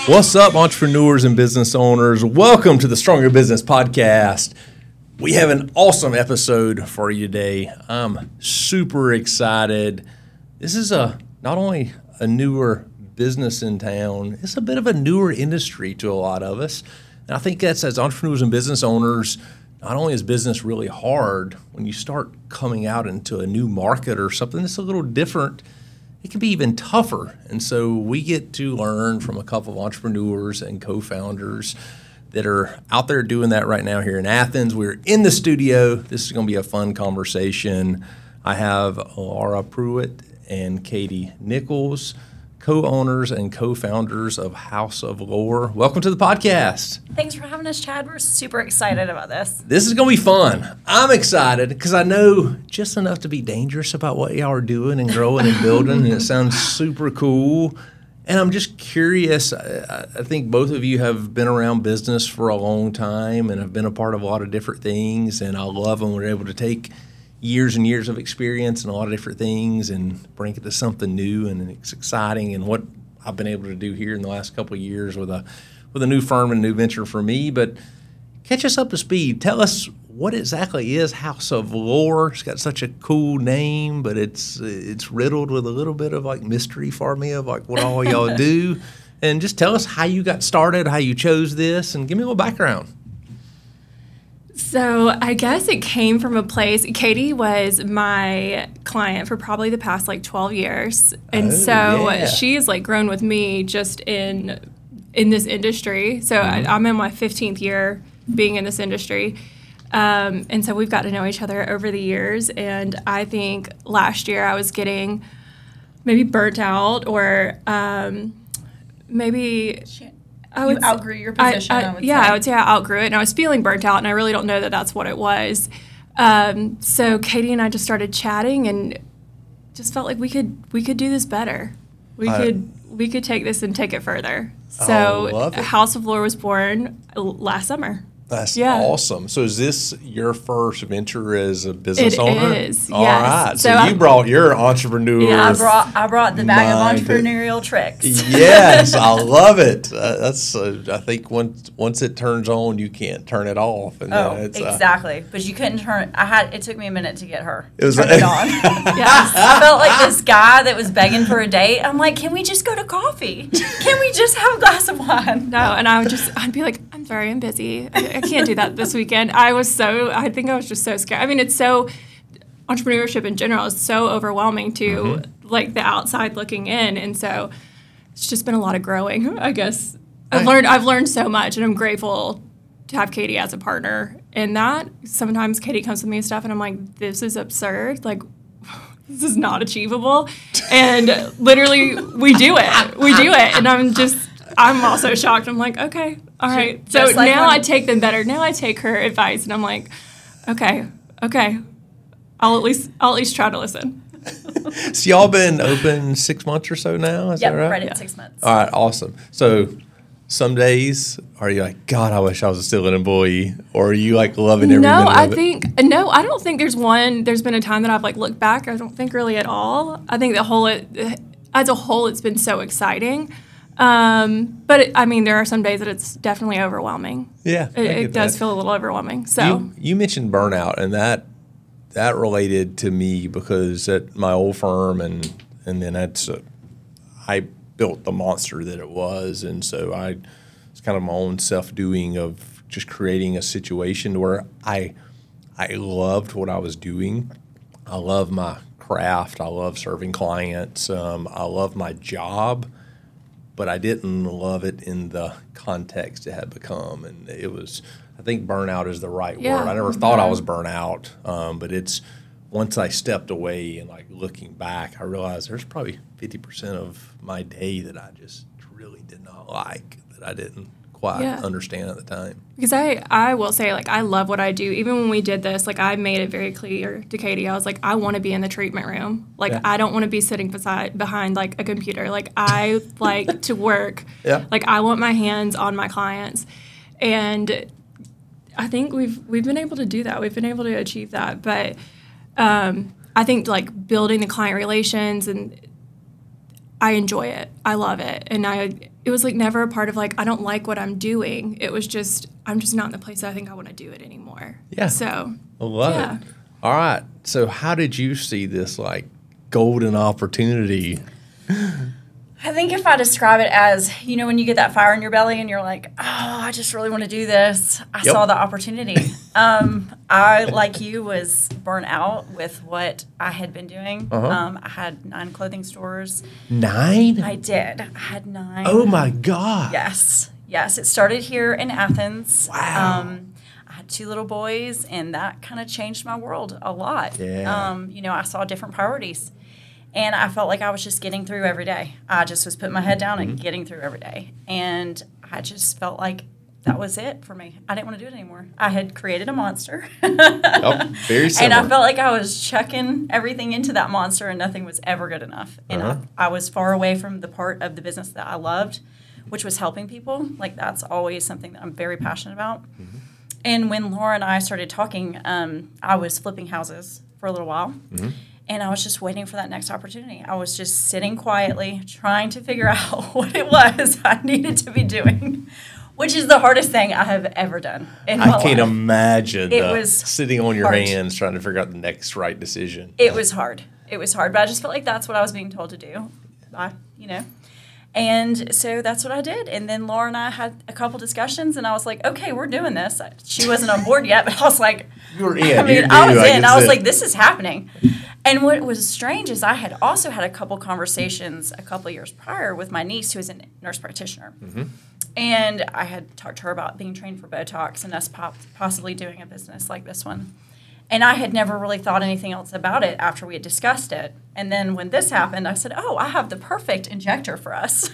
What's up, entrepreneurs and business owners? Welcome to the Stronger Business Podcast. We have an awesome episode for you today. I'm super excited. This is not only a newer business in town, it's a bit of a newer industry to a lot of us. And I think that's, as entrepreneurs and business owners, not only is business really hard, when you start coming out into a new market or something that's a little different, it can be even tougher. And so we get to learn from a couple of entrepreneurs and co-founders that are out there doing that right now here in Athens. We're in the studio. This is going to be a fun conversation. I have Laura Pruitt and Katie Nichols, co-owners and co-founders of House of Lore. Welcome to the podcast. Thanks for having us, Chad. We're super excited about this. This is going to be fun. I'm excited because I know just enough to be dangerous about what y'all are doing and growing and building, and it sounds super cool. And I'm just curious. I think both of you have been around business for a long time and have been a part of a lot of different things, and I love when we're able to take years and years of experience and a lot of different things and bring it to something new, and it's exciting. And what I've been able to do here in the last couple of years with a new firm and a new venture for me. But catch us up to speed. Tell us what exactly is House of Lore. It's got such a cool name, but it's riddled with a little bit of like mystery for me of like what all y'all do. And just tell us how you got started, how you chose this, and give me a little background. So I guess it came from a place. Katie was my client for probably the past like 12 years. And she has like grown with me just in this industry. So I'm in my 15th year being in this industry. And so we've got to know each other over the years. And I think last year I was getting maybe burnt out or maybe... You outgrew your position, I would say. I would say I outgrew it, and I was feeling burnt out, and I really don't know that that's what it was. So Katie and I just started chatting and just felt like we could do this better. We could take this and take it further. So House of Lore was born last summer. That's awesome. So is this your first venture as a business owner? It is, All yes. right. So you brought your entrepreneur. Yeah, I brought the bag of entrepreneurial tricks. Yes, I love it. That's I think once it turns on, you can't turn it off. And exactly. But you couldn't turn. It toed me a minute to get her. It was turn it on. Yes. I felt like this guy that was begging for a date. I'm like, can we just go to coffee? Can we just have a glass of wine? No, and I'd be like, I'm sorry, I'm busy. I can't do that this weekend. I think I was just so scared. I mean, entrepreneurship in general is so overwhelming to like the outside looking in. And so it's just been a lot of growing, I guess. I've learned so much, and I'm grateful to have Katie as a partner in that. Sometimes Katie comes with me and stuff, and I'm like, this is absurd. Like, this is not achievable. And literally we do it. And I'm also shocked. I'm like, okay, all right. So like now I take them better. Now I take her advice, and I'm like, okay. I'll at least try to listen. So y'all been open 6 months or so now? Is that right? Right at 6 months. All right, awesome. So some days are you like, God, I wish I was still an employee, or are you like loving every minute of it? No, I don't think there's been a time that I've like looked back. I don't think really at all. I think as a whole, it's been so exciting. But there are some days that it's definitely overwhelming. Yeah, it does feel a little overwhelming. So you mentioned burnout, and that related to me because at my old firm, and then I built the monster that it was, and so it's kind of my own self-doing of just creating a situation where I loved what I was doing. I love my craft. I love serving clients. I love my job. But I didn't love it in the context it had become. And it was, I think burnout is the right word. I never thought I was burnout, but it's once I stepped away and like looking back, I realized there's probably 50% of my day that I just really did not like, that I didn't quite understand at the time. Because I will say, like, I love what I do. Even when we did this, like, I made it very clear to Katie. I was like, I want to be in the treatment room. Like, I don't want to be sitting behind, like, a computer. Like, I like to work. Like, I want my hands on my clients. And I think we've been able to do that. We've been able to achieve that. But I think, like, building the client relations, and I enjoy it. I love it. And it was like never a part of like, I don't like what I'm doing. It was just, I'm just not in the place that I think I want to do it anymore. Yeah. So. I love it. All right. So how did you see this like golden opportunity? I think if I describe it as, when you get that fire in your belly and you're like, oh, I just really want to do this, I saw the opportunity. I, like you, was burnt out with what I had been doing. I had 9 clothing stores. 9? I did. I had 9. Oh, my God. Yes. It started here in Athens. Wow. I had 2 little boys, and that kind of changed my world a lot. Yeah. I saw different priorities. And I felt like I was just getting through every day. I just was putting my head down and getting through every day. And I just felt like that was it for me. I didn't want to do it anymore. I had created a monster. Very similar. And I felt like I was chucking everything into that monster and nothing was ever good enough. And I was far away from the part of the business that I loved, which was helping people. Like, that's always something that I'm very passionate about. And when Laura and I started talking, I was flipping houses for a little while. And I was just waiting for that next opportunity. I was just sitting quietly, trying to figure out what it was I needed to be doing, which is the hardest thing I have ever done in my life. I can't imagine It was sitting on your hard. hands trying to figure out the next right decision. It was hard. But I just felt like that's what I was being told to do. And so that's what I did. And then Laura and I had a couple discussions, and I was like, okay, we're doing this. She wasn't on board yet, but I was like, You were in. I was in. I was like, this is happening. And what was strange is I had also had a couple conversations a couple of years prior with my niece, who is a nurse practitioner. And I had talked to her about being trained for Botox and us possibly doing a business like this one. And I had never really thought anything else about it after we had discussed it. And then when this happened, I said, oh, I have the perfect injector for us.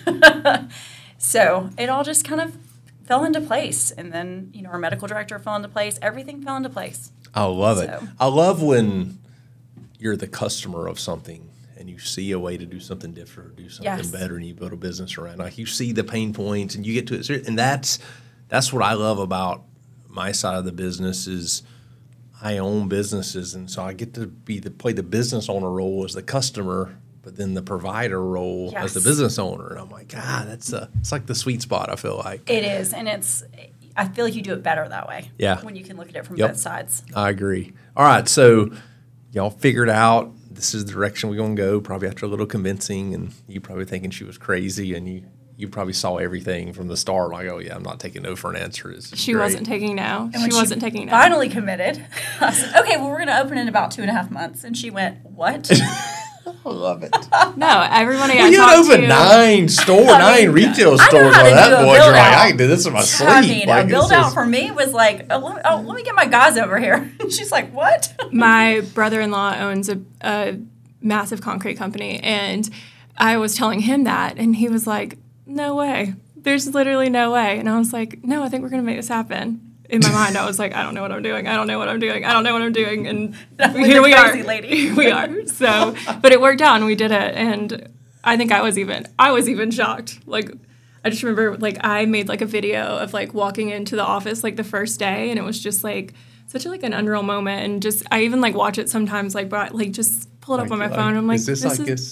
So it all just kind of fell into place. And then, our medical director fell into place. Everything fell into place. I love it. I love when you're the customer of something and you see a way to do something different or do something better, and you build a business around. Like, you see the pain points and you get to it. And that's what I love about my side of the business is I own businesses, and so I get to play the business owner role as the customer, but then the provider role as the business owner. And I'm like, God, it's like the sweet spot, I feel like. It is, and I feel like you do it better that way. Yeah. When you can look at it from both sides. I agree. All right, so y'all figured out this is the direction we're going to go, probably after a little convincing, and you probably thinking she was crazy, and you probably saw everything from the start, like, oh, yeah, I'm not taking no for an answer. She wasn't taking no. And she wasn't taking no. Finally committed. I said, okay, well, we're going to open in about 2.5 months. And she went, what? I love it. No, everybody you open 9 retail stores on that boy. You're like, I can do this in my sleep. I mean, a build out for me was like, let me get my guys over here. She's like, what? My brother-in-law owns a massive concrete company, and I was telling him that, and he was like, no way. There's literally no way. And I was like, no, I think we're going to make this happen. In my mind, I was like, I don't know what I'm doing. I don't know what I'm doing. I don't know what I'm doing. And here we are. Lady. Here we are. So, but it worked out, and we did it. And I think I was even shocked. Like, I just remember, like, I made like a video of like walking into the office like the first day, and it was just like such like an unreal moment. And just I even like watch it sometimes, like, but like just pull it up on my phone. I'm like, this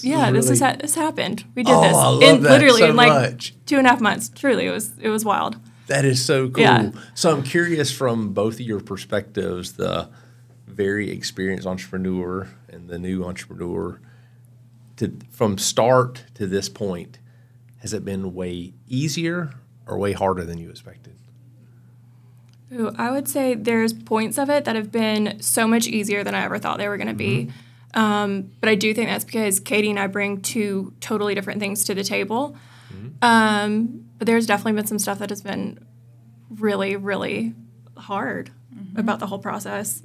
happened. We did this. I love that literally so in like much. 2.5 months. Truly, it was wild. That is so cool. Yeah. So I'm curious from both of your perspectives, the very experienced entrepreneur and the new entrepreneur, from start to this point, has it been way easier or way harder than you expected? Ooh, I would say there's points of it that have been so much easier than I ever thought they were going to be. But I do think that's because Katie and I bring 2 totally different things to the table. But there's definitely been some stuff that has been really, really hard about the whole process.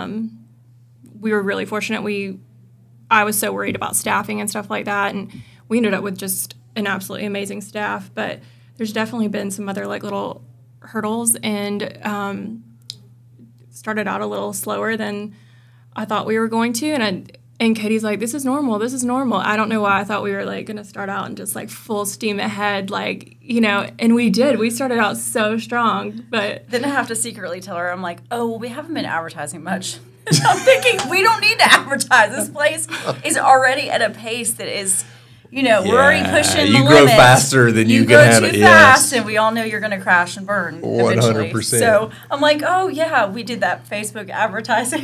We were really fortunate. I was so worried about staffing and stuff like that, and we ended up with just an absolutely amazing staff. But there's definitely been some other like little hurdles, and started out a little slower than I thought we were going to, and Katie's like, this is normal. I don't know why I thought we were, like, going to start out and just, like, full steam ahead, like, and we did. We started out so strong, but... Then I have to secretly tell her, I'm like, oh, well, we haven't been advertising much. I'm thinking, we don't need to advertise. This place is already at a pace that is we're already pushing the you limits. grow faster than you grow can handle. too Yes. fast, and we all know you're going to crash and burn eventually. 100%. So I'm like, oh yeah, we did that Facebook advertising.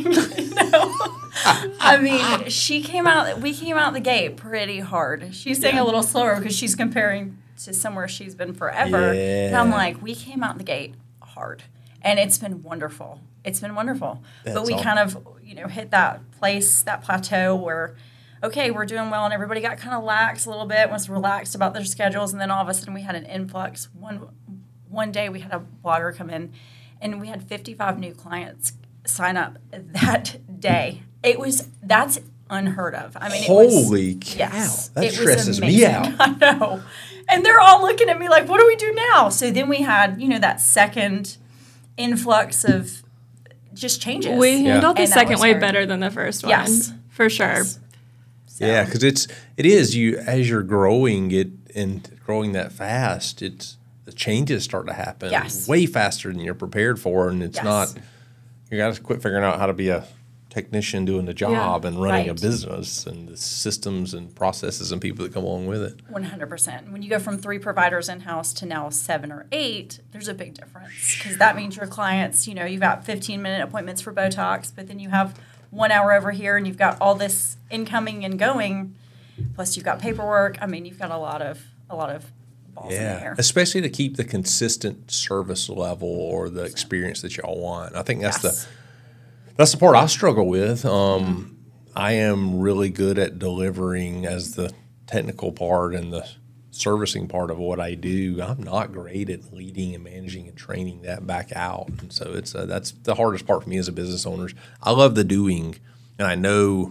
I mean, we came out the gate pretty hard. She's saying a little slower because she's comparing to somewhere she's been forever. Yeah. And I'm like, we came out the gate hard, and it's been wonderful. It's been wonderful. But we kind of, hit that place, that plateau where, okay, we're doing well, and everybody got kind of lax a little bit, was relaxed about their schedules, and then all of a sudden we had an influx. One day we had a blogger come in, and we had 55 new clients sign up that day. That's unheard of. I mean, Holy cow. Yes, that it was stresses me amazing. out. I know. And they're all looking at me like, what do we do now? So then we had, that second influx of just changes. We handled the And that second was wave hard. better than the first one. Yes. For sure. Yes. So, Yeah, because it is as you're growing it and growing that fast, the changes start to happen way faster than you're prepared for, and it's not. You got to quit figuring out how to be a technician doing the job and running a business and the systems and processes and people that come along with it. 100%. When you go from 3 providers in-house to now 7 or 8, there's a big difference because that means your clients, you've got 15-minute appointments for Botox, but then you have 1 hour over here and you've got all this incoming and going, plus you've got paperwork. I mean, you've got a lot of balls in the air. Especially to keep the consistent service level or the experience that y'all want. I think that's the part I struggle with. I am really good at delivering as the technical part and the servicing part of what I do. I'm not great at leading and managing and training that back out. And so that's the hardest part for me as a business owner. I love the doing, and I know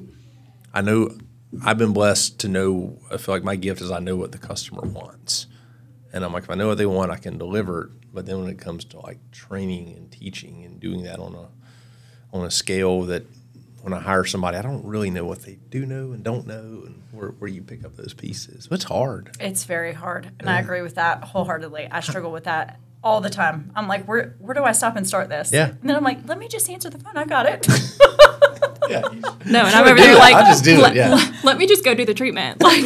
I've been blessed to know. I feel like my gift is I know what the customer wants, and I'm like, if I know what they want, I can deliver it. But then when it comes to like training and teaching and doing that on a scale that when I hire somebody, I don't really know what they do know and don't know, and where you pick up those pieces. It's hard. It's very hard, and I agree with that wholeheartedly. I struggle with that all the time. I'm like, where do I stop and start this? Yeah. And then I'm like, let me just answer the phone. I got it. Yeah. No, and I'm over there like, I just do it. Yeah. Let me just go do the treatment. Like,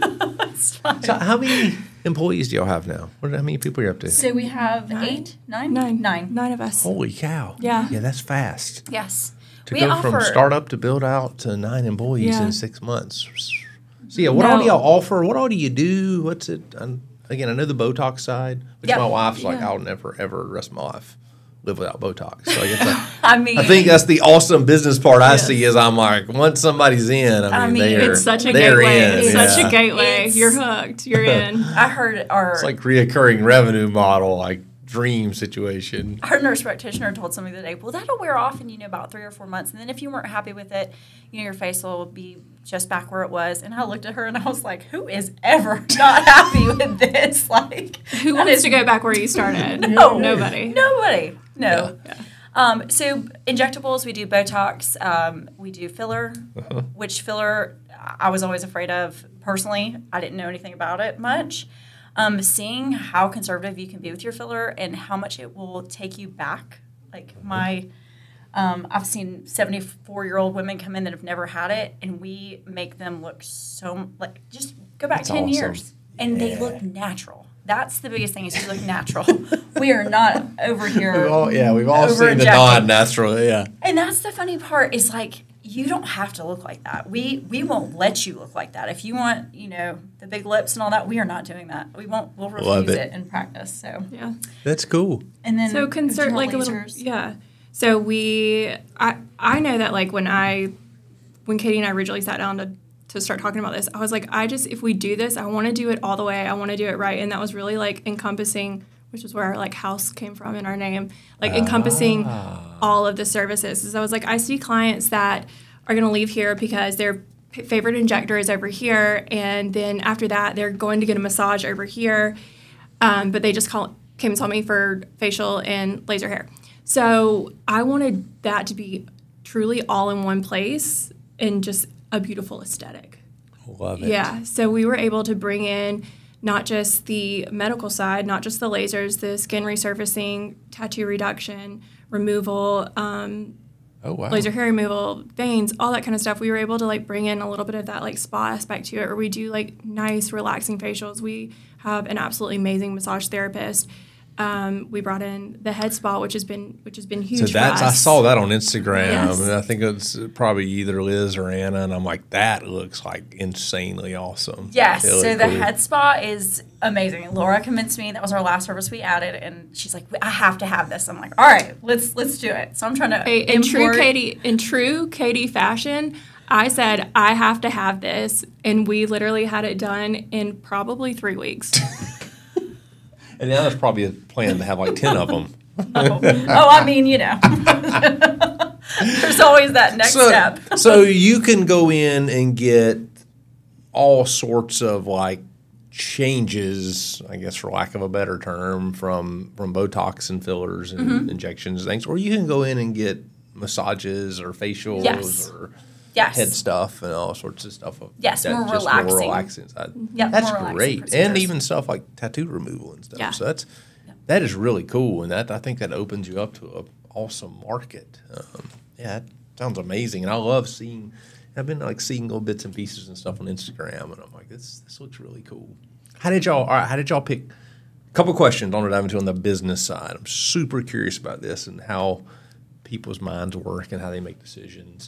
So how many employees do y'all have now? How many people are you up to? So we have 9? 9 of us. Holy cow. Yeah. Yeah, that's fast. Yes. To We go offer from startup to build out to 9 employees Yeah. in 6 months. So yeah, what all do y'all offer? What all do you do? What's it? Again, I know the Botox side, which Yep. my wife's like, Yeah. I'll never, ever the rest of my life live without Botox. So I guess that, I mean, I think that's the awesome business part I see is I'm like, once somebody's in, I mean they're, it's such a they're gateway. in. It's yeah. such a gateway. It's- You're hooked. You're in. I heard It's like reoccurring revenue model, like dream situation. our nurse practitioner told somebody the other day, well, that'll wear off in, about 3 or 4 months. And then if you weren't happy with it, your face will be just back where it was. And I looked at her and I was like, who is ever not happy with this? Like, Who wants to go back where you started? No. Nobody. Nobody. No. Yeah. So injectables, we do Botox, we do filler, which filler I was always afraid of personally. I didn't know anything about it much. Seeing how conservative you can be with your filler and how much it will take you back. Like I've seen 74-year-old women come in that have never had it, and we make them look so like just go back That's 10 awesome. years, and they look natural. That's the biggest thing is you look natural. We are not over here. We've all seen the over-injecting. non-natural. Yeah. And that's the funny part is like you don't have to look like that. We won't let you look like that. If you want, the big lips and all that, we are not doing that. We won't. We'll Love refuse it. it in practice. So Yeah. That's cool. and then So concern like a little, lasers. yeah. So I know that like when Katie and I originally sat down to start talking about this, I was like, if we do this, I want to do it all the way. I want to do it right. And that was really like encompassing, which is where our like house came from in our name, like encompassing all of the services. So I was like, I see clients that are going to leave here because their favorite injector is over here. And then after that, they're going to get a massage over here. But they just came and saw me for facial and laser hair. So I wanted that to be truly all in one place and just a beautiful aesthetic. Love it. Yeah. So we were able to bring in not just the medical side, not just the lasers, the skin resurfacing, tattoo reduction, removal. Oh, wow. laser hair removal, veins, all that kind of stuff. We were able to like bring in a little bit of that like spa aspect to it, or we do like nice relaxing facials. We have an absolutely amazing massage therapist. We brought in the head spa, which has been huge. So for that's us. I saw that on Instagram, Yes. and I think it's probably either Liz or Anna, and I'm like, that looks like insanely awesome. Yes, Really so the cool. head spa is amazing. Laura convinced me. That was our last service we added, and she's like, I have to have this. I'm like, all right, let's do it. So I'm trying to In true Katie fashion, I said I have to have this, and we literally had it done in probably 3 weeks. And now there's probably a plan to have like 10 of them. I mean, there's always that next step. So you can go in and get all sorts of like changes, I guess for lack of a better term, from Botox and fillers and injections and things, or you can go in and get massages or facials Yes. or Yes. head stuff and all sorts of stuff. Yes, That's more just relaxing. More relaxing side. Yep, That's more relaxing great, and procedures. even stuff like tattoo removal and stuff. Yeah. So that is really cool, and I think that opens you up to an awesome market. That sounds amazing, and I love seeing. I've been like seeing little bits and pieces and stuff on Instagram, and I'm like, this looks really cool. How did y'all pick? A couple questions I want to dive into on the business side. I'm super curious about this and how people's minds work and how they make decisions.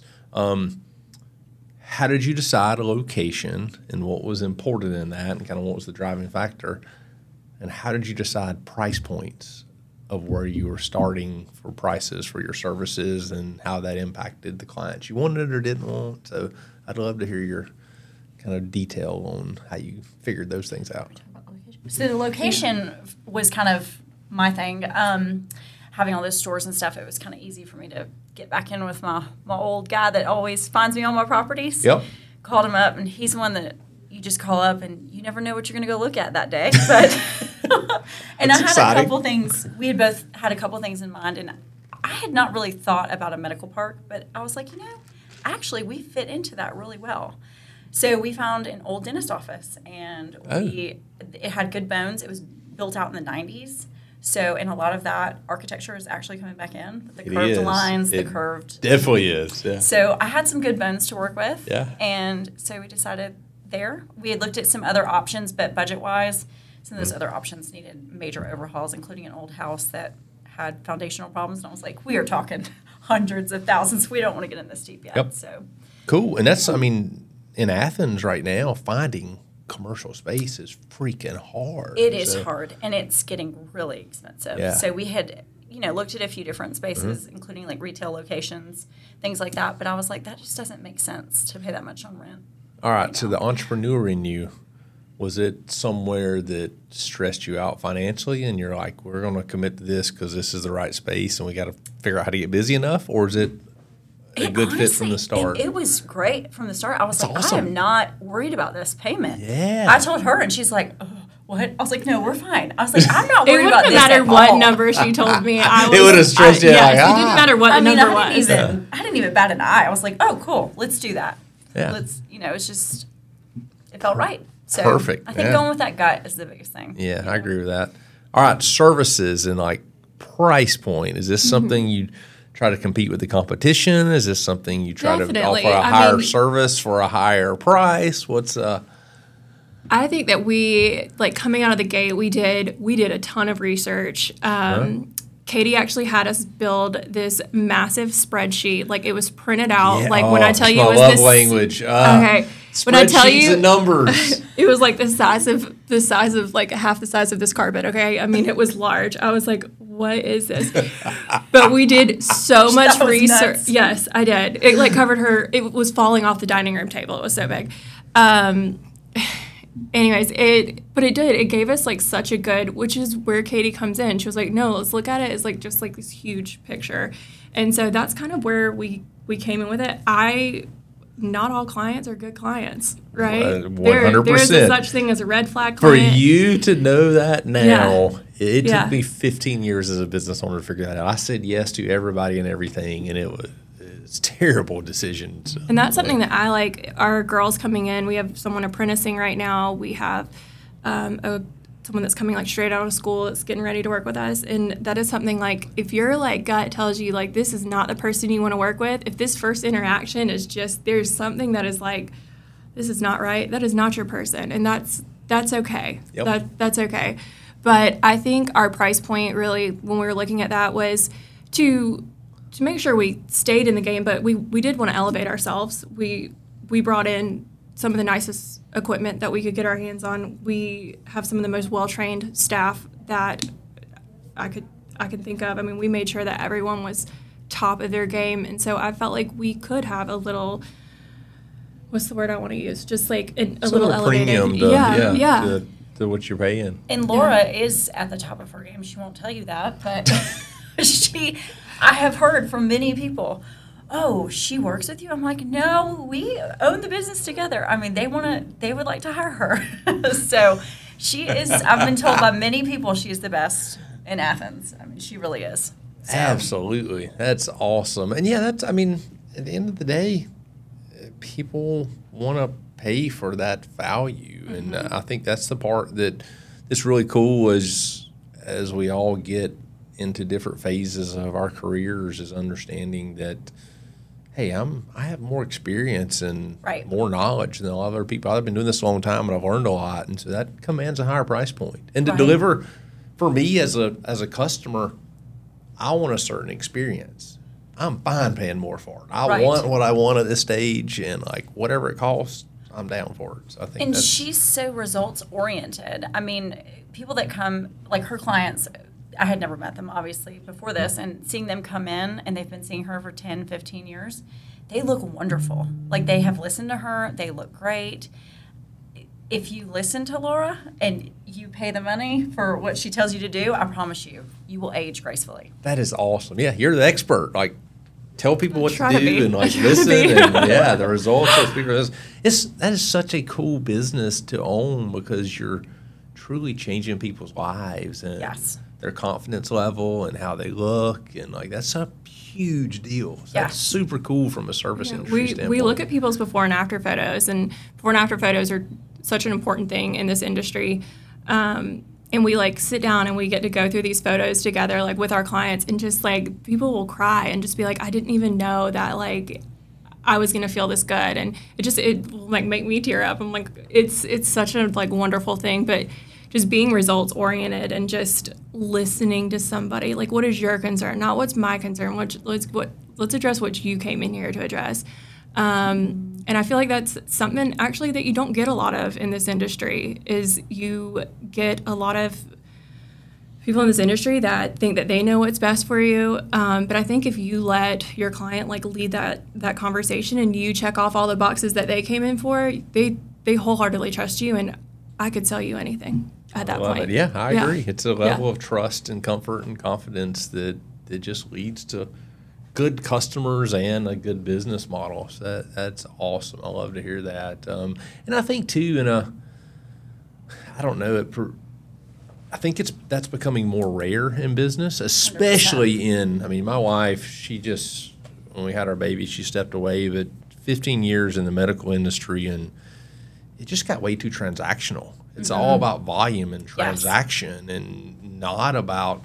How did you decide a location and what was important in that and kind of what was the driving factor? And how did you decide price points of where you were starting for prices for your services and how that impacted the clients you wanted or didn't want? So I'd love to hear your kind of detail on how you figured those things out. So the location was kind of my thing. Having all those stores and stuff, it was kind of easy for me to get back in with my old guy that always finds me on my properties. Yep. Called him up, and he's the one that you just call up, and you never know what you're going to go look at that day. But and I had exciting. a couple things. We had both had a couple things in mind, and I had not really thought about a medical park, but I was like, actually, we fit into that really well. So we found an old dentist office, and it had good bones. It was built out in the 90s. So, and a lot of that architecture is actually coming back in. The curved lines, the curved. Definitely is, yeah. So I had some good bones to work with. Yeah. And so we decided there. We had looked at some other options, but budget-wise, some of those other options needed major overhauls, including an old house that had foundational problems. And I was like, we are talking hundreds of thousands. We don't want to get in this deep yet. Yep. So Cool. And that's, in Athens right now, finding commercial space is freaking hard. it is hard, and it's getting really expensive. Yeah. So we had, looked at a few different spaces, including like retail locations, things like that. But I was like, that just doesn't make sense to pay that much on rent. All right. So the entrepreneur in you, was it somewhere that stressed you out financially and you're like, we're going to commit to this because this is the right space and we got to figure out how to get busy enough? Or is it a good fit from the start? It was great from the start. I was like, awesome. I am not worried about this payment. Yeah. I told her, and she's like, oh, what? I was like, no, we're fine. I was like, I'm not It worried wouldn't about have this mattered at what all. number she told me. It would have stressed you out, Yes, like, it didn't matter what the number was. I didn't even bat an eye. I was like, oh, cool, let's do that. Yeah. It's just, it felt right. So Perfect, I think yeah. going with that gut is the biggest thing. Yeah, I agree with that. All right, services and like price point. Is this something you try to compete with the competition? Is this something you try Definitely. to offer a I higher mean- service for a higher price? What's I think that we, like coming out of the gate, we did a ton of research. Katie actually had us build this massive spreadsheet. Like it was printed out. Yeah, Like when I tell you it was love this language. Okay. When I tell Spreadsheets you and numbers. it was like the size of like half the size of this carpet. Okay, I mean it was large. I was like, what is this? But we did so much That was research. nuts. Yes, I did. It like covered her. It was falling off the dining room table. It was so big. Anyways, but it did. It gave us like such a good, which is where Katie comes in. She was like, no, let's look at it as like just like this huge picture. And so that's kind of where we came in with it. Not all clients are good clients, right? 100%. There's a such thing as a red flag For client. you to know that now, Yeah. it Yeah. took me 15 years as a business owner to figure that out. I said yes to everybody and everything, and it's terrible decisions. And that's something that I like. Our girls coming in, we have someone apprenticing right now. We have a someone that's coming like straight out of school that's getting ready to work with us, and that is something like if your like gut tells you like this is not the person you want to work with, if this first interaction is just there's something that is like this is not right, that is not your person, and that's okay. That's okay. But I think our price point really when we were looking at that was to make sure we stayed in the game, but we did want to elevate ourselves. We brought in some of the nicest equipment that we could get our hands on. We have some of the most well-trained staff that I could think of. I mean, we made sure that everyone was top of their game, and so I felt like we could have a little. What's the word I want to use? Just like a little elevated. Premium to what you're paying. And Laura is at the top of her game. She won't tell you that, but I have heard from many people, oh, she works with you? I'm like, no, we own the business together. I mean, they would like to hire her. So she is, I've been told by many people she is the best in Athens. I mean, she really is. So. Absolutely. That's awesome. And yeah, at the end of the day, people want to pay for that value. Mm-hmm. And I think that's the part that is really cool as we all get into different phases of our careers is understanding that, hey, I have more experience and more knowledge than a lot of other people. I've been doing this a long time and I've learned a lot. And so that commands a higher price point. And to deliver, for me as a customer, I want a certain experience. I'm fine paying more for it. I want what I want at this stage, and like whatever it costs, I'm down for it. So I think and she's so results oriented. I mean, people that come, like her clients, I had never met them obviously before this, and seeing them come in and they've been seeing her for 10, 15 years, they look wonderful. Like they have listened to her, they look great. If you listen to Laura and you pay the money for what she tells you to do, I promise you, you will age gracefully. That is awesome. Yeah, you're the expert. Like, tell people what to do and like listen. And the results will speak for this. That is such a cool business to own because you're truly changing people's lives and their confidence level and how they look, and like that's a huge deal. So that's super cool from a service industry standpoint. We look at people's before and after photos, and before and after photos are such an important thing in this industry. And we like sit down and we get to go through these photos together, like with our clients, and just like people will cry and just be like, I didn't even know that like I was gonna feel this good, and it will like make me tear up. I'm like, it's such a like wonderful thing, but just being results oriented and just listening to somebody, like what is your concern, not what's my concern. Let's address what you came in here to address. And I feel like that's something actually that you don't get a lot of in this industry. Is you get a lot of people in this industry that think that they know what's best for you. But I think if you let your client like lead that conversation and you check off all the boxes that they came in for, they wholeheartedly trust you, and I could sell you anything at that point. Yeah, I agree. It's a level of trust and comfort and confidence that just leads to good customers and a good business model. So that's awesome. I love to hear that. And I think too, I don't know, I think that's becoming more rare in business, especially 100%. My wife, when we had our baby, she stepped away, but 15 years in the medical industry, and it just got way too transactional. It's all about volume and transaction and not about,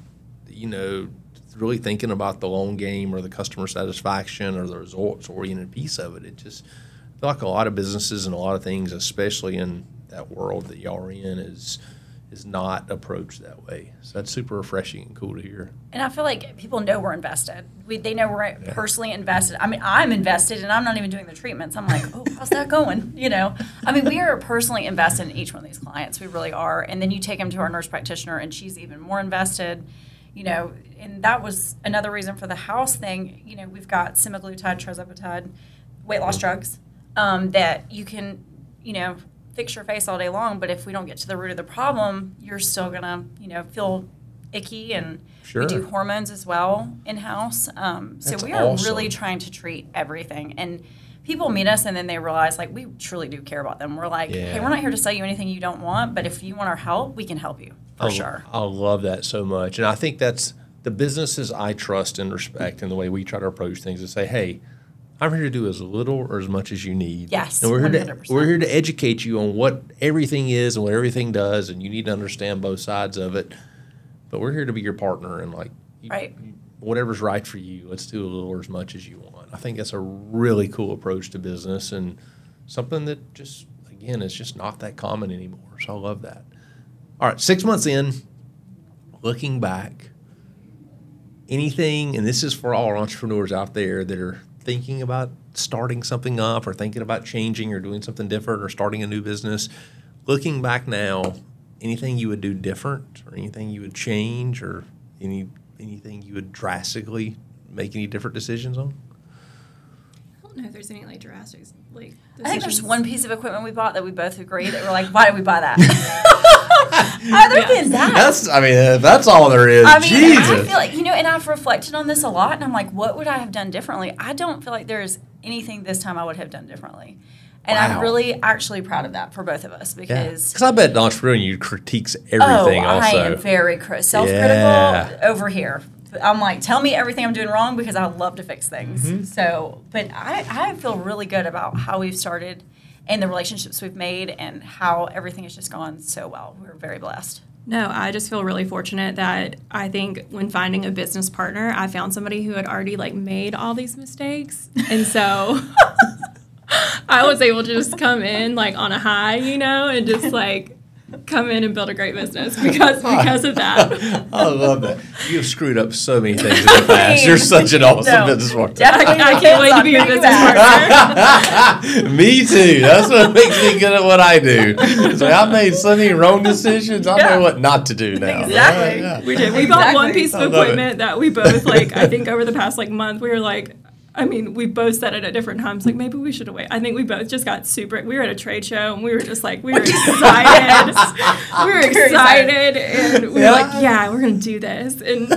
really thinking about the long game or the customer satisfaction or the results-oriented piece of it. It just, I feel like a lot of businesses and a lot of things, especially in that world that y'all are in, is not approached that way. So that's super refreshing and cool to hear. And I feel like people know we're invested. They know we're personally invested. I'm invested, and I'm not even doing the treatments. I'm like, oh, how's that going? We are personally invested in each one of these clients. We really are. And then you take them to our nurse practitioner, and she's even more invested. And that was another reason for the house thing. We've got semaglutide, tirzepatide, weight loss drugs that you can, fix your face all day long. But if we don't get to the root of the problem, you're still going to, feel icky. And we do hormones as well in-house. So we are really trying to treat everything. And people meet us and then they realize, like, we truly do care about them. We're like, hey, we're not here to sell you anything you don't want, but if you want our help, we can help you. For sure. I love that so much. And I think that's the businesses I trust and respect, and the way we try to approach things is say, hey, I'm here to do as little or as much as you need. Yes, and we're here 100%. we're here to educate you on what everything is and what everything does, and you need to understand both sides of it. But we're here to be your partner, and like, Right. whatever's right for you, let's do a little or as much as you want. I think that's a really cool approach to business, and something that just, again, is just not that common anymore. So I love that. All right, 6 months in, looking back, anything, and this is for all entrepreneurs out there that are thinking about starting something up or thinking about changing or doing something different or starting a new business, looking back now, anything you would do different or anything you would change or anything you would drastically make any different decisions on? I don't know if there's any like drastic like. I think there's decisions. one piece of equipment we bought that we both agree that we're like, why did we buy that? Other than that, That's all there is. I Jesus. feel like, and I've reflected on this a lot, and I'm like, what would I have done differently? I don't feel like there's anything this time I would have done differently. And I'm Wow. really actually proud of that for both of us because I bet the entrepreneur in you critiques everything also. I am very self-critical Yeah. over here. I'm like, tell me everything I'm doing wrong because I love to fix things. Mm-hmm. So, but I feel really good about how we've started and the relationships we've made and how everything has just gone so well. We're very blessed. No, I just feel really fortunate that I think when finding a business partner, I found somebody who had already like made all these mistakes, and so I was able to just come in like on a high, and just like come in and build a great business because of that. I love that. You've screwed up so many things in the past. You're such an awesome business partner. Definitely I can't wait to be your business partner. Me too. That's what makes me good at what I do. So I made so many wrong decisions. I know what not to do now. Exactly. Yeah. We did. We bought one Exactly. piece I of love it. equipment that we both like. I think over the past like month, we were like. I mean, we both said it at different times. Like, maybe we should have waited. I think we both just got super. We were at a trade show and we were just like, we were excited. we were excited, and we were like, yeah, we're gonna do this. And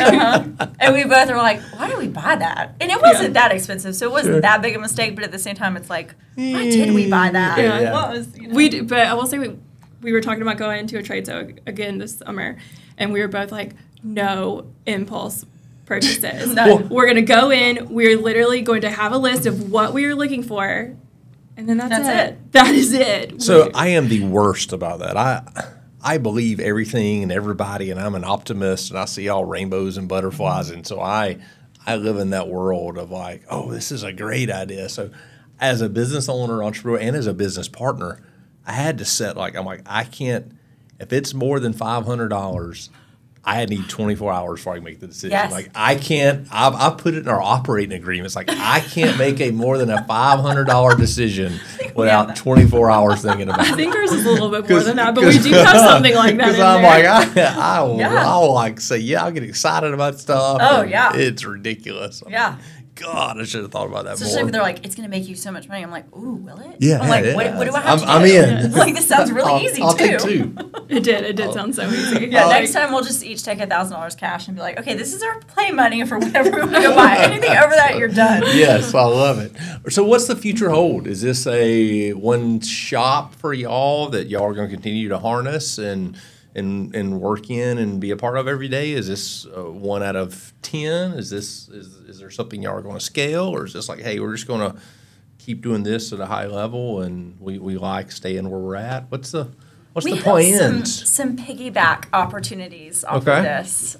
And we both were like, why did we buy that? And it wasn't that expensive, so it wasn't that big a mistake. But at the same time, it's like, why did we buy that? Yeah. What was, we did, but I will say we were talking about going to a trade show again this summer, and we were both like, no impulse purchases. None. We're gonna go in. We're literally going to have a list of what we are looking for, and then that's it. That is it. So I am the worst about that. I believe everything and everybody, and I'm an optimist, and I see all rainbows and butterflies, and so I live in that world of like, oh, this is a great idea. So as a business owner, entrepreneur, and as a business partner, I had to set I can't, if it's more than $500, I need 24 hours before I can make the decision. Yes. Like I can't. I put it in our operating agreement. It's like I can't make a more than a $500 decision without 24 hours thinking about I it. think ours is a little bit more than that, but we do have something like that. Because in I'm there. like, I will like say, yeah, I'll get excited about stuff. Oh, and yeah. it's ridiculous. Yeah. God, I should have thought about that Especially more. if they're like, it's going to make you so much money. I'm like, ooh, will it? Yeah, I'm like, yeah. what do I have to do? I'm in. Like, this sounds really easy, I'll too. take two. It did sound so easy. Yeah, Like, next time we'll just each take $1,000 cash and be like, okay, this is our play money for whatever we want to go buy. Anything over that, you're done. Yes, I love it. So what's the future hold? Is this a one shop for y'all that y'all are going to continue to harness and work in and be a part of every day? Is this 1 out of 10? Is there something y'all are going to scale, or is this like, hey, we're just going to keep doing this at a high level and we like staying where we're at? What's the We have plans? some piggyback opportunities off Okay. of this.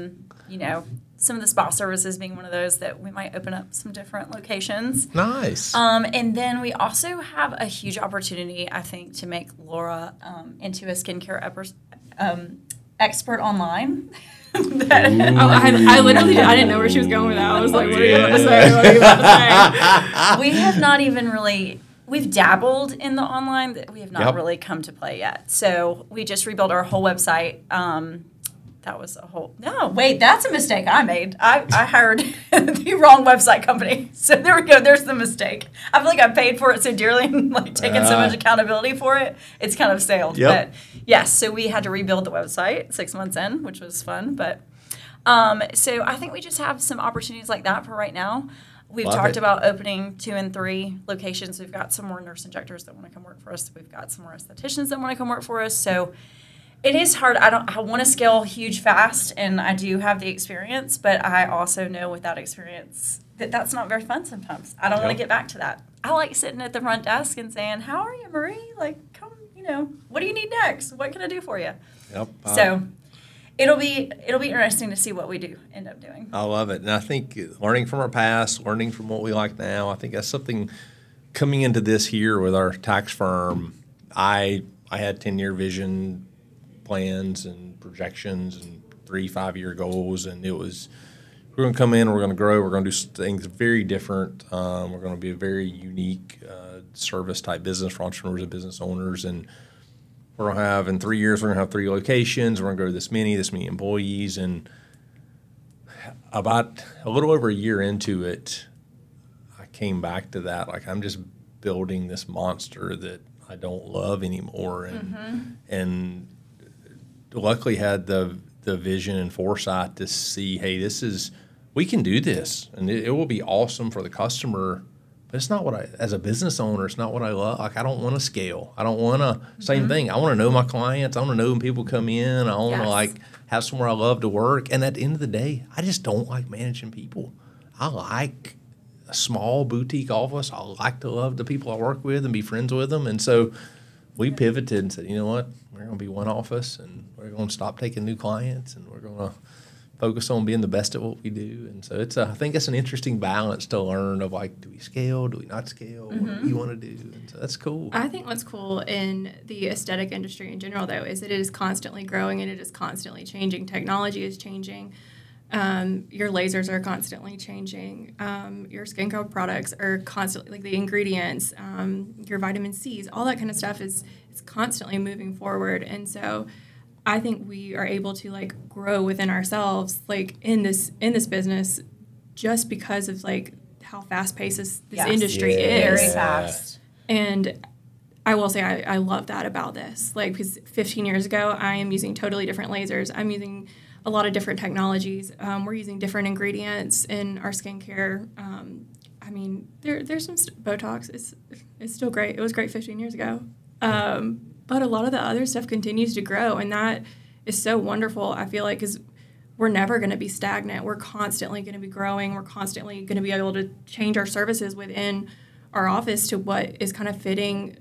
Some of the spa services being one of those that we might open up some different locations. Nice. And then we also have a huge opportunity, I think, to make Laura into a skincare expert online. I literally I didn't know where she was going with that. I was like, what are you about to say? What are you about to say? We have not even really. We've dabbled in the online, but we have not Yep. really come to play yet. So we just rebuilt our whole website. That was a whole. No, wait, that's a mistake I made. I hired the wrong website company. So there we go. There's the mistake. I feel like I paid for it so dearly and like taken so much accountability for it. It's kind of sailed. Yep. But yes, so we had to rebuild the website 6 months in, which was fun. But so I think we just have some opportunities like that for right now. We've Love talked it. about opening 2 and 3 locations. We've got some more nurse injectors that want to come work for us. We've got some more estheticians that want to come work for us. So it is hard. I want to scale huge fast, and I do have the experience, but I also know with that experience, that's not very fun sometimes. I don't want to get back to that. I like sitting at the front desk and saying, "How are you, Marie? Like, come, what do you need next? What can I do for you?" Yep. So it'll be interesting to see what we do end up doing. I love it. And I think learning from our past, learning from what we like now, I think that's something coming into this here with our tax firm. I had 10-year vision plans and projections and 3-5 year goals, and it was, we're going to come in, we're going to grow, we're going to do things very different. We're going to be a very unique service type business for entrepreneurs and business owners, and we're going to have, in 3 years, we're going to have 3 locations, we're going to grow this many employees, and about a little over a year into it, I came back to that, like, I'm just building this monster that I don't love anymore, and luckily had the vision and foresight to see, hey, we can do this, and it will be awesome for the customer. But it's not what as a business owner, it's not what I love. Like, I don't want to scale. I don't want to, same thing. I want to know my clients. I want to know when people come in. I want to have somewhere I love to work. And at the end of the day, I just don't like managing people. I like a small boutique office. I like to love the people I work with and be friends with them. And so we pivoted and said, you know what, we're going to be one office, and we're going to stop taking new clients, and we're going to focus on being the best at what we do. And so I think it's an interesting balance to learn of, like, do we scale? Do we not scale? What do you want to do? And so that's cool. I think what's cool in the aesthetic industry in general, though, is that it is constantly growing and it is constantly changing. Technology is changing. Your lasers are constantly changing. Your skincare products are constantly, like the ingredients, your vitamin C's, all that kind of stuff is constantly moving forward. And so I think we are able to, like, grow within ourselves, like, in this business, just because of, like, how fast paced this industry is. Very fast. And I will say I love that about this. Like, because 15 years ago, I am using totally different lasers. I'm using a lot of different technologies. We're using different ingredients in our skincare. I mean, there's some Botox. It's still great. It was great 15 years ago. But a lot of the other stuff continues to grow, and that is so wonderful, I feel like, because we're never going to be stagnant. We're constantly going to be growing. We're constantly going to be able to change our services within our office to what is kind of fitting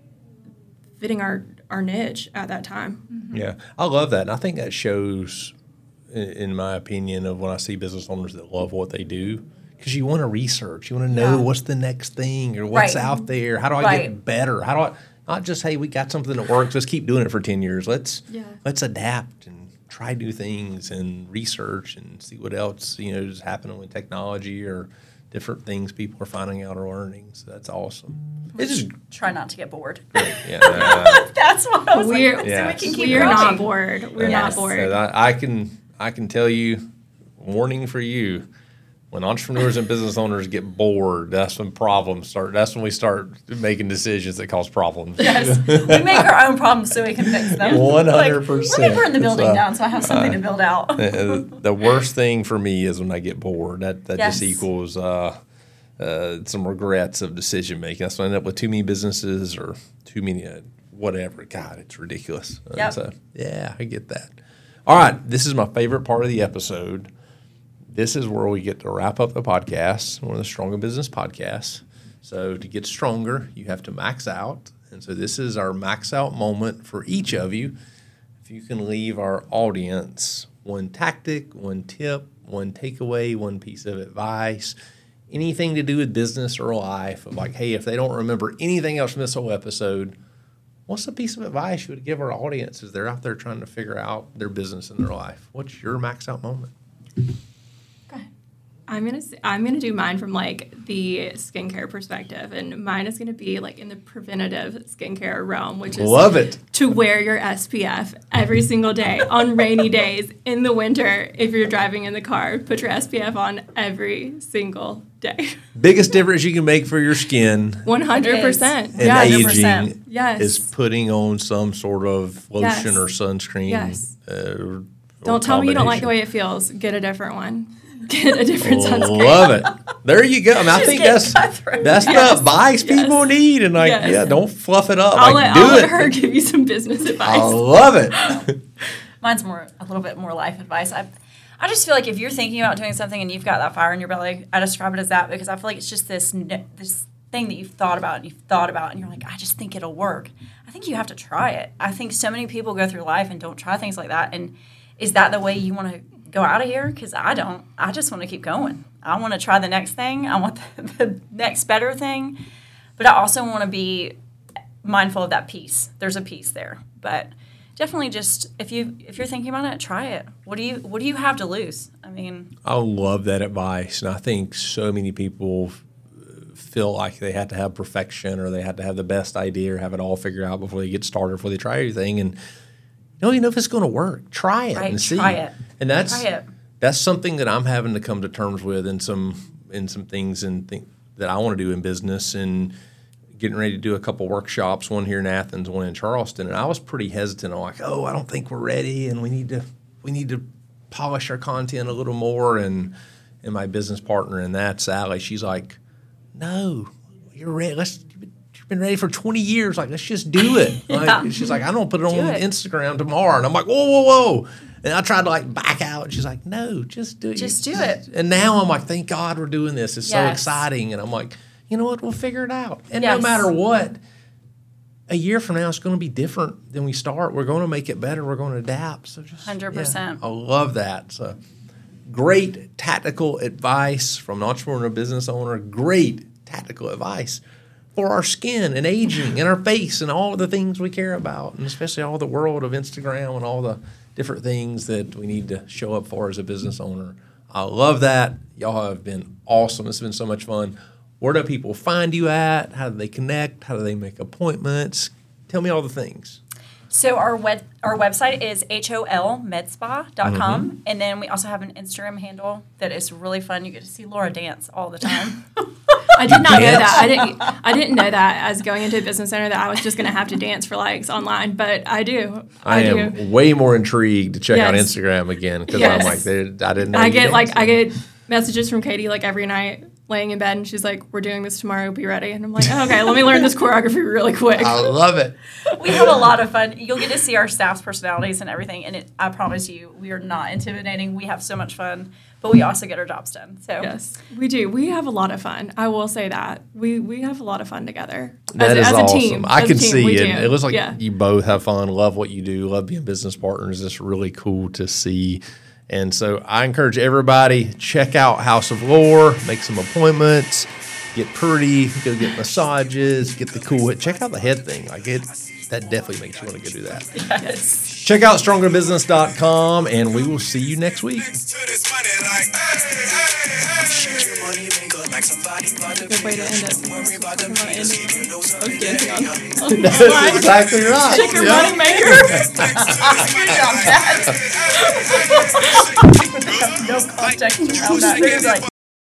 our niche at that time. Yeah, I love that. And I think that shows, in my opinion, of when I see business owners that love what they do, because you want to research. You want to know what's the next thing, or what's out there. How do I get better? How do I... Not just, hey, we got something that works, let's keep doing it for 10 years. Let's adapt and try new things and research and see what else, is happening with technology or different things people are finding out or learning. So that's awesome. It's just try not to get bored. Yeah. That's what I was so we can keep We're not bored. We're not bored. So I can tell you, warning for you, when entrepreneurs and business owners get bored, that's when problems start. That's when we start making decisions that cause problems. Yes. We make our own problems so we can fix them. 100%. Let me burn the building down so I have something to build out. The worst thing for me is when I get bored. That just equals some regrets of decision making. That's when I end up with too many businesses or too many whatever. God, it's ridiculous. Yep. So, yeah, I get that. All right, this is my favorite part of the episode. This is where we get to wrap up the podcast, one of the Stronger Business podcasts. So to get stronger, you have to max out. And so this is our max out moment for each of you. If you can leave our audience one tactic, one tip, one takeaway, one piece of advice, anything to do with business or life, of like, hey, if they don't remember anything else from this whole episode, what's a piece of advice you would give our audience as they're out there trying to figure out their business and their life? What's your max out moment? I'm gonna do mine from, like, the skincare perspective, and mine is gonna be, like, in the preventative skincare realm, which is love it to wear your SPF every single day on rainy days, in the winter. If you're driving in the car, put your SPF on every single day. Biggest difference you can make for your skin 100%. and aging 100%. is putting on some sort of lotion or sunscreen. Yes. Or don't tell me you don't like the way it feels. Get a different one. Get a different sunscreen. Love it. There you go. I mean, I think that's the advice people need. And don't fluff it up. I'll let her give you some business advice. I love it. Mine's a little bit more life advice. I I just feel like if you're thinking about doing something and you've got that fire in your belly, I describe it as that because I feel like it's just this thing that you've thought about and you're like, I just think it'll work. I think you have to try it. I think so many people go through life and don't try things like that. And is that the way you want to go out of here? Because I don't. I just want to keep going. I want to try the next thing. I want the next better thing. But I also want to be mindful of that peace. There's a peace there. But definitely just if you're thinking about it, try it. What do you have to lose? I mean, I love that advice. And I think so many people feel like they have to have perfection or they have to have the best idea or have it all figured out before they get started, before they try everything. And you know if it's going to work. Try it and see. Try it. And that's something that I'm having to come to terms with in some things that I want to do in business, and getting ready to do a couple workshops, one here in Athens, one in Charleston. And I was pretty hesitant. I'm like, I don't think we're ready, and we need to polish our content a little more. And my business partner in that, Sally, she's like, no, you're ready. You've been ready for 20 years. Like, let's just do it. Like, she's like, I don't put it on Instagram tomorrow. And I'm like, whoa. And I tried to back out. And she's like, no, just do it. Just do it. And now I'm like, thank God we're doing this. It's so exciting. And I'm like, you know what? We'll figure it out. And no matter what, a year from now, it's going to be different than we start. We're going to make it better. We're going to adapt. So just 100%. I love that. So great tactical advice from an entrepreneur and business owner. Great tactical advice for our skin and aging and our face and all the things we care about, and especially all the world of Instagram and all the different things that we need to show up for as a business owner. I love that. Y'all have been awesome. It's been so much fun. Where do people find you at? How do they connect? How do they make appointments? Tell me all the things. So our website is holmedspa.com, and then we also have an Instagram handle that is really fun. You get to see Laura dance all the time. I did not know that. I didn't know that as going into a business center that I was just going to have to dance for likes online, but I do. I am way more intrigued to check out Instagram again because I'm like, I didn't know. I get messages from Katie every night, laying in bed, and she's like, we're doing this tomorrow, be ready. And I'm like, okay, let me learn this choreography really quick. I love it. We have a lot of fun. You'll get to see our staff's personalities and everything, and I promise you, we are not intimidating. We have so much fun, but we also get our jobs done. So yes, we do. We have a lot of fun. I will say that. We have a lot of fun together. That is awesome. A team. I can see it. It looks like Yeah. you both have fun, love what you do, love being business partners. It's really cool to see. And so I encourage everybody, check out House of Lore, make some appointments, get pretty, go get massages, get the cool, check out the head thing. That definitely makes you want to go do that. yes. Check out strongerbusiness.com, and we will see you next week. Good way to end it. I was dancing on That's exactly right. Check your money maker. Good job, Dad. No context around that.